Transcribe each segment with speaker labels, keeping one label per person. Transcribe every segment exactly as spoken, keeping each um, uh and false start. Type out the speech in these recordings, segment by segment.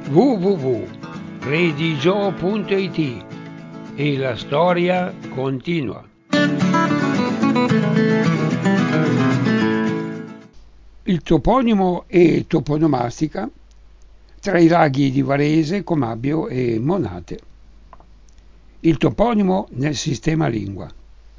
Speaker 1: w w w punto redigio punto i t e la storia continua. Il toponimo e toponomastica tra i laghi di Varese, Comabbio e Monate. Il toponimo nel sistema lingua.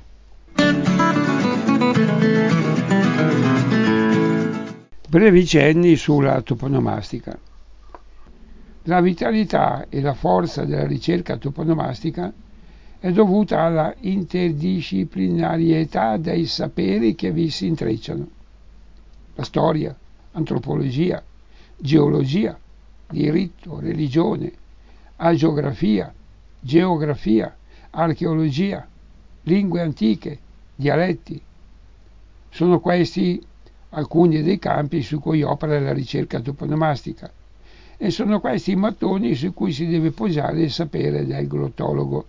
Speaker 1: Brevi cenni sulla toponomastica. La vitalità e la forza della ricerca toponomastica è dovuta alla interdisciplinarietà dei saperi che vi si intrecciano. La storia, antropologia, geologia, diritto, religione, agiografia, geografia, archeologia, lingue antiche, dialetti. Sono questi alcuni dei campi su cui opera la ricerca toponomastica e sono questi i mattoni su cui si deve poggiare il sapere del glottologo.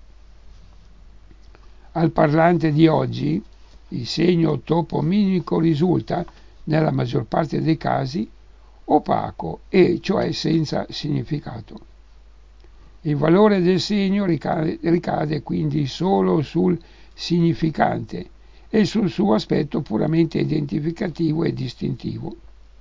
Speaker 1: Al parlante di oggi il segno toponimico risulta, nella maggior parte dei casi, opaco e cioè senza significato. Il valore del segno ricade, ricade quindi solo sul significante e sul suo aspetto puramente identificativo e distintivo.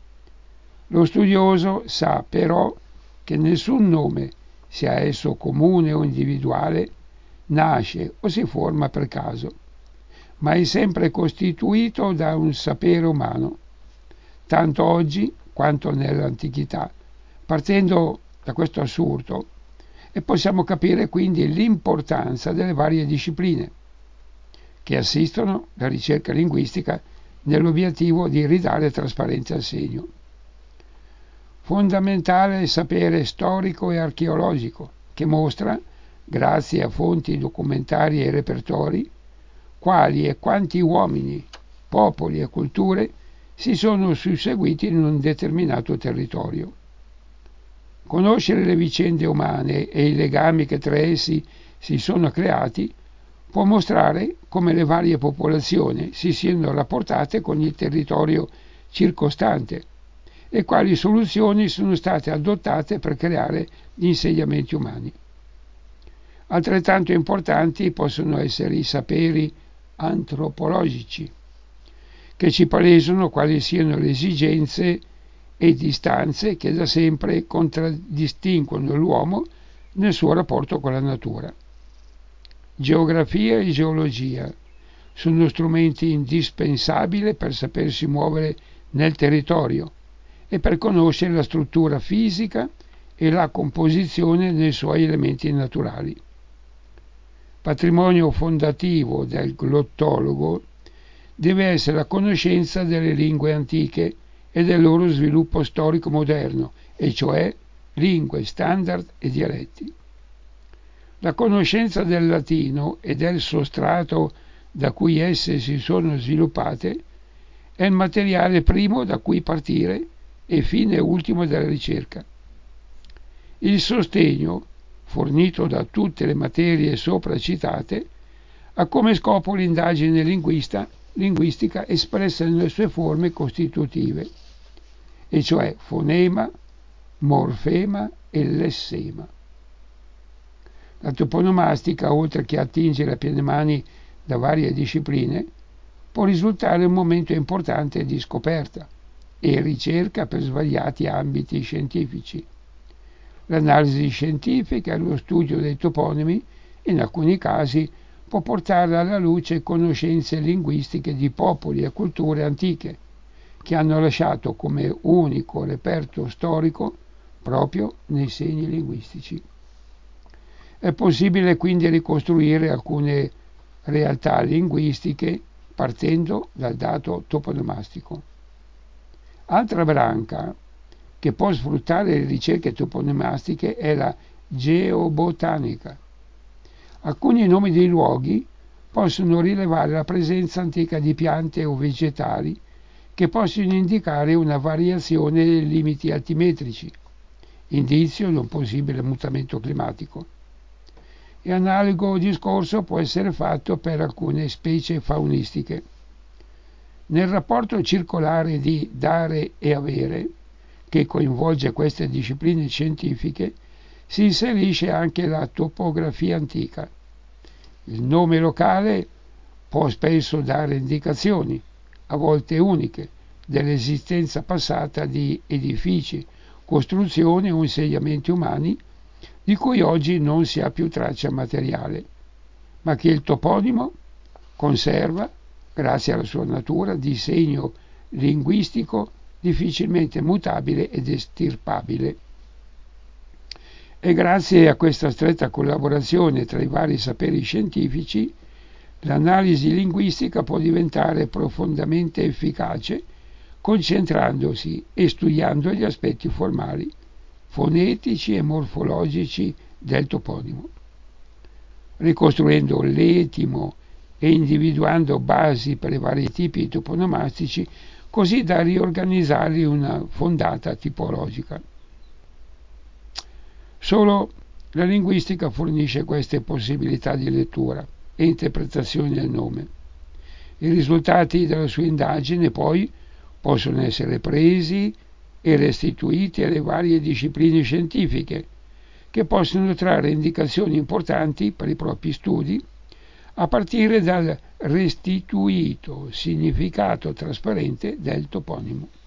Speaker 1: Lo studioso sa però che nessun nome, sia esso comune o individuale, nasce o si forma per caso, ma è sempre costituito da un sapere umano, tanto oggi quanto nell'antichità, partendo da questo assurdo, e possiamo capire quindi l'importanza delle varie discipline che assistono la ricerca linguistica nell'obiettivo di ridare trasparenza al segno. Fondamentale è il sapere storico e archeologico, che mostra, grazie a fonti documentarie e repertori, quali e quanti uomini, popoli e culture si sono susseguiti in un determinato territorio. Conoscere le vicende umane e i legami che tra essi si sono creati può mostrare come le varie popolazioni si siano rapportate con il territorio circostante e quali soluzioni sono state adottate per creare gli insediamenti umani. Altrettanto importanti possono essere i saperi antropologici, che ci palesano quali siano le esigenze e istanze che da sempre contraddistinguono l'uomo nel suo rapporto con la natura. Geografia e geologia sono strumenti indispensabili per sapersi muovere nel territorio e per conoscere la struttura fisica e la composizione dei suoi elementi naturali. Patrimonio fondativo del glottologo deve essere la conoscenza delle lingue antiche e del loro sviluppo storico moderno, e cioè lingue, standard e dialetti. La conoscenza del latino e del sostrato da cui esse si sono sviluppate è il materiale primo da cui partire e fine ultimo della ricerca. Il sostegno, fornito da tutte le materie sopra citate, ha come scopo l'indagine linguista, linguistica espressa nelle sue forme costitutive, e cioè fonema, morfema e lessema. La toponomastica, oltre che attingere a piene mani da varie discipline, può risultare un momento importante di scoperta e ricerca per svariati ambiti scientifici. L'analisi scientifica e lo studio dei toponimi, in alcuni casi, può portare alla luce conoscenze linguistiche di popoli e culture antiche, che hanno lasciato come unico reperto storico proprio nei segni linguistici. È possibile quindi ricostruire alcune realtà linguistiche partendo dal dato toponomastico. Altra branca che può sfruttare le ricerche toponomastiche è la geobotanica. Alcuni nomi dei luoghi possono rilevare la presenza antica di piante o vegetali che possono indicare una variazione dei limiti altimetrici, indizio di un possibile mutamento climatico. E analogo discorso può essere fatto per alcune specie faunistiche. Nel rapporto circolare di dare e avere, che coinvolge queste discipline scientifiche, si inserisce anche la topografia antica. Il nome locale può spesso dare indicazioni, a volte uniche, dell'esistenza passata di edifici, costruzioni o insediamenti umani di cui oggi non si ha più traccia materiale, ma che il toponimo conserva grazie alla sua natura di segno linguistico difficilmente mutabile ed estirpabile. E grazie a questa stretta collaborazione tra i vari saperi scientifici, l'analisi linguistica può diventare profondamente efficace, concentrandosi e studiando gli aspetti formali, fonetici e morfologici del toponimo, ricostruendo l'etimo e individuando basi per i vari tipi toponomastici, così da riorganizzarli in una fondata tipologica. Solo la linguistica fornisce queste possibilità di lettura e interpretazione del nome. I risultati della sua indagine poi possono essere presi e restituiti alle varie discipline scientifiche, che possono trarre indicazioni importanti per i propri studi a partire dal restituito significato trasparente del toponimo.